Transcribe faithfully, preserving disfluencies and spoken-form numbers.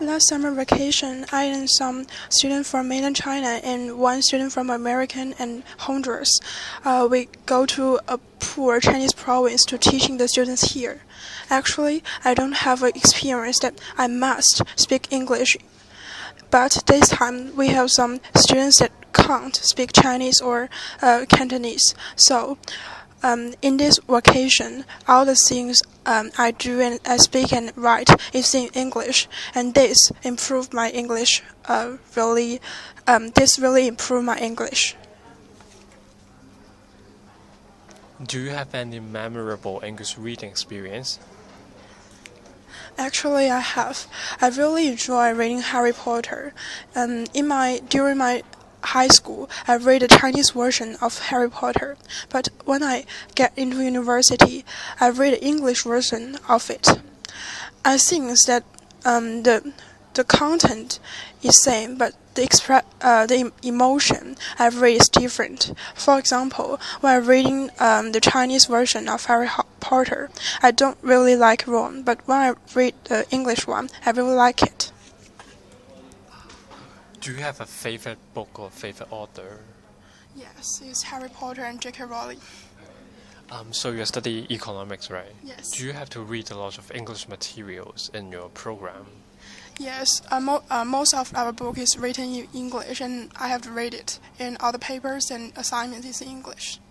Last summer vacation, I and some students from mainland China and one student from American and Honduras, uh, we go to a poor Chinese province to teaching the students here. Actually, I don't have an experience that I must speak English, but this time we have some students that can't speak Chinese or uh, Cantonese. So, um, in this vacation, all the things um, I do and I speak and write is in English, and this improved my English. Uh, really, um, this really improved my English. Do you have any memorable English reading experience? Actually, I have. I really enjoy reading Harry Potter. Um, in my during my high school, I read the Chinese version of Harry Potter. But when I get into university, I read the English version of it. I think that um, the the content is same, but the expre- uh, the emotion I read is different. For example, when I'm reading um, the Chinese version of Harry Potter, I don't really like Ron, but when I read the English one, I really like it. Do you have a favorite book or favorite author? Yes, it's Harry Potter and J K Rowling. Um, so you study economics, right? Yes. Do you have to read a lot of English materials in your program? Yes, uh, mo- uh, most of our book is written in English, and I have to read it, and all the papers and assignments is in English.